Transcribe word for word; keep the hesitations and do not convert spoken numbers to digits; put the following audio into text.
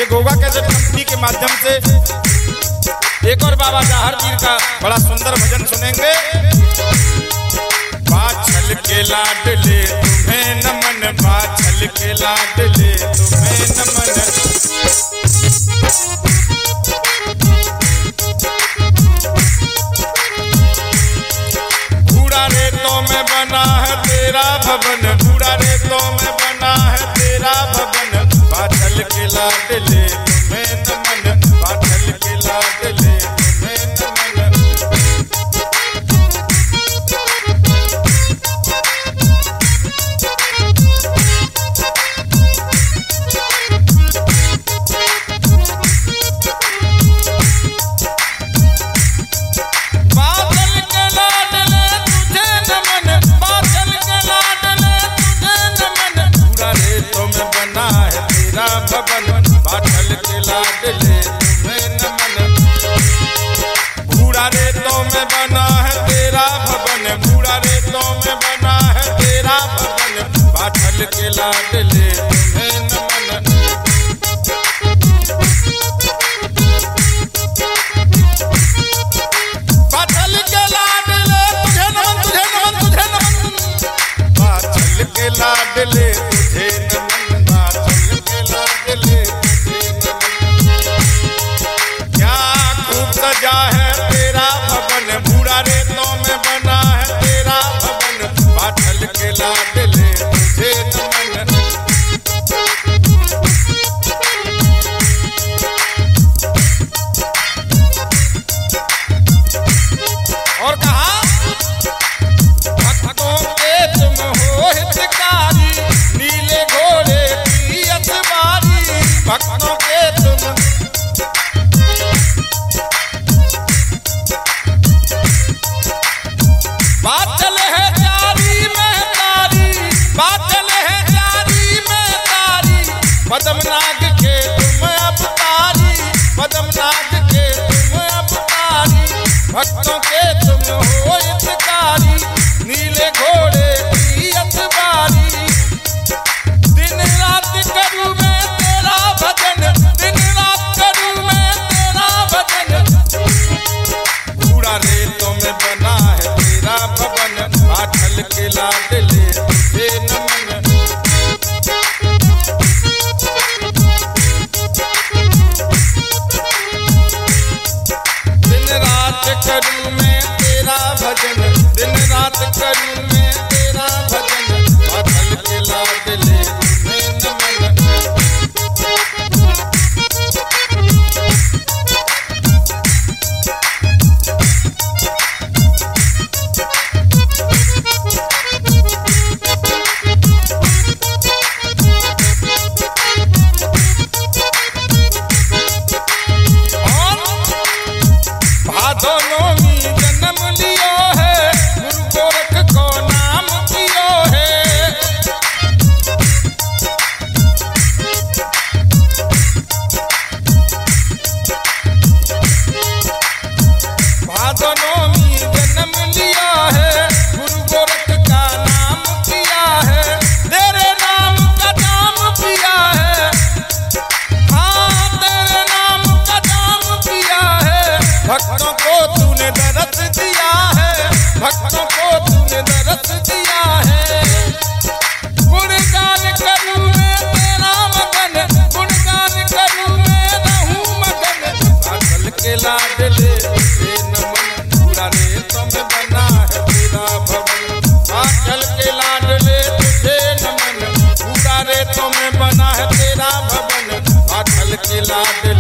ये Goga cassette company के माध्यम से एक और बाबा जहर पीर का बड़ा सुंदर भजन सुनेंगे। बाछल के लाडले तुम्हें नमन, बाछल के लाडले तुम्हें नमन। बूढ़ा रेतों में बना है तेरा भवन, बूढ़ा रेतों में बना है तेरा भवन। बाछल के लाडले तुम्हें नमन, बाछल के लाडले तुम्हें नमन। बाछल के लाडले तुम्हें नमन, बूढ़ा रेतों में बना है तेरा भवन, बूढ़ा रेतों में बना है तेरा भवन। बाछल के लाडले तुम्हें नमन। बाछल के लाडले तुझे नमन, तुझे नमन, तुझे नमन। बाछल के लाडले तुझे नमन, बाछल के लाडले सजा है तेरा भवन, बूढ़ा रेतों में बना है तेरा भवन। बाछल के लाडले तुझे नमन। और कहा भक्तों के तुम हो हितकारी, नीले घोड़े की अतवारी। भक्तों के तुम बादल है जारी में तारी, बादल है जारी में तारी। पद्मनाग के तुम अवतारी, पद्मनाग के तुम अवतारी। भक्तों के तुम हो हितकारी, नीले घोड़े की अतवारी। दिन रात करूं मैं तेरा भजन, दिन रात करूं मैं तेरा भजन। बूढ़ा रेतों में बना है तेरा भवन, बाछल के लाडले तुझे नमन। दिन रात करूं मैं तेरा भजन, दिन रात करूं मैं तेरा भजन। बाछल के लाडले तुम्हें नमन। भादों में जन्म लियो है, गुरु गोरख को नाम दियो है। भादों में जन्म लिया है, गुरु गोरख का नाम दिया है। तेरे नाम का नाम पिया है, हाँ तेरे नाम का नाम पिया है। भक्तों को तूने दरस दिया है, भक्तों को तूने दरस दिया है। गुणगान करूं मैं तेरा मगन, गुणगान करूं मैं रहूं मगन। बाछल के लाडले तुझे नमन, बूढ़ा रेतों में बना है तेरा भवन। बाछल के लाडले तुझे नमन, बूढ़ा रेतों में बना है तेरा भवन। बाछल के लाडले